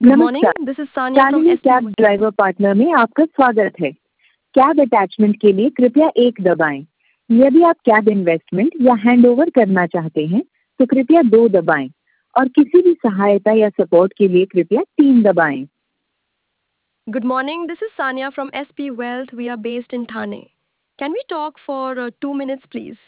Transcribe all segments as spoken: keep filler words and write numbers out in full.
Good morning, नमस्कार। This is Sania from Shalini SP. Cab driver partner में आपका स्वागत है। कैब अटैचमेंट के लिए कृपया एक दबाएं। यदि आप कैब इन्वेस्टमेंट या हैंडओवर करना चाहते हैं तो कृपया दो दबाएं और किसी भी सहायता या सपोर्ट के लिए कृपया तीन दबाएं। Good morning, this is Sanya from S P Wealth. We are based in Thane. Can we talk for uh, two minutes, please?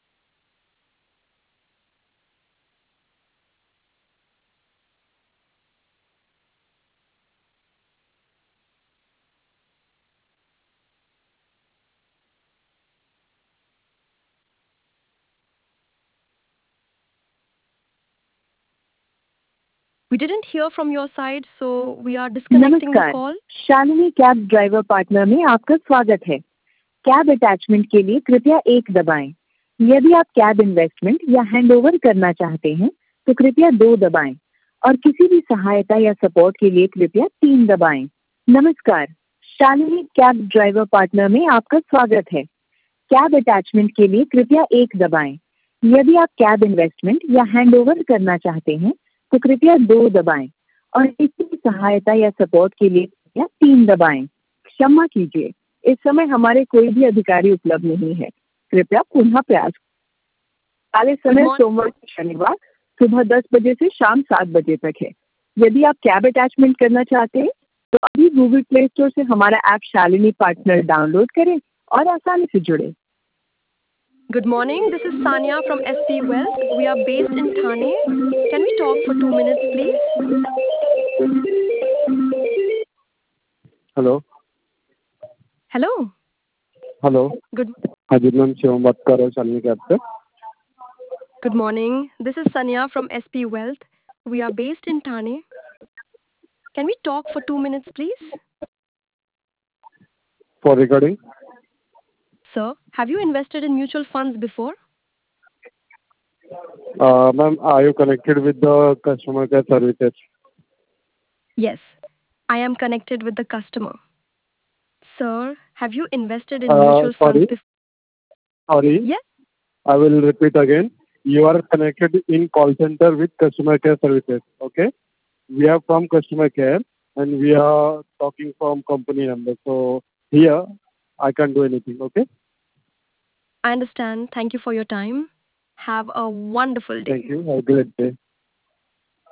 We didn't hear from your side, so we are disconnecting the नमस्कार। call. Shalini cab driver partner में आपका स्वागत है। Cab attachment के लिए कृपया एक दबाएं। यदि आप कैब इन्वेस्टमेंट या हैंडओवर करना चाहते हैं तो कृपया दो दबाएं और किसी भी सहायता या सपोर्ट के लिए कृपया तीन दबाएं। नमस्कार। शालिनी कैब ड्राइवर पार्टनर में आपका स्वागत है। कैब अटैचमेंट के लिए कृपया एक दबाएं। यदि आप कैब इन्वेस्टमेंट या हैंडओवर करना चाहते हैं तो कृपया दो दबाएं और किसी भी सहायता या सपोर्ट के लिए कृपया तीन दबाएं। क्षमा कीजिए, इस समय हमारे कोई भी अधिकारी उपलब्ध नहीं है। कृपया पुनः प्रयास। काले समय morning. सोमवार से शनिवार सुबह दस बजे से शाम सात बजे तक है। यदि आप कैब अटैचमेंट करना चाहते हैं तो अभी गूगल प्ले स्टोर से हमारा ऐप शालिनी पार्टनर डाउनलोड करें और आसानी से जुड़े। Good morning, this is Sanya from S P Wealth. We are based in Thane. Can we talk for two minutes, please? Hello Hello. Hello Good हाँ जी ma'am, Shivam बात कर रहा हूँ शालिनी कैब से। Good morning. This is Sanya from S P Wealth. We are based in Thane. Can we talk for two minutes, please? For regarding Sir, have you invested in mutual funds before? Ma'am, are you connected with the customer care services? Yes, I am connected with the customer. Sir, have you invested in Uh, mutual sorry? funds before? Sorry, Yes. I will repeat again. You are connected in call center with customer care services. Okay, we are from customer care and we are talking from company number. So here I can't do anything. Okay, I understand. Thank you for your time. Have a wonderful day. thank you. Have a great day.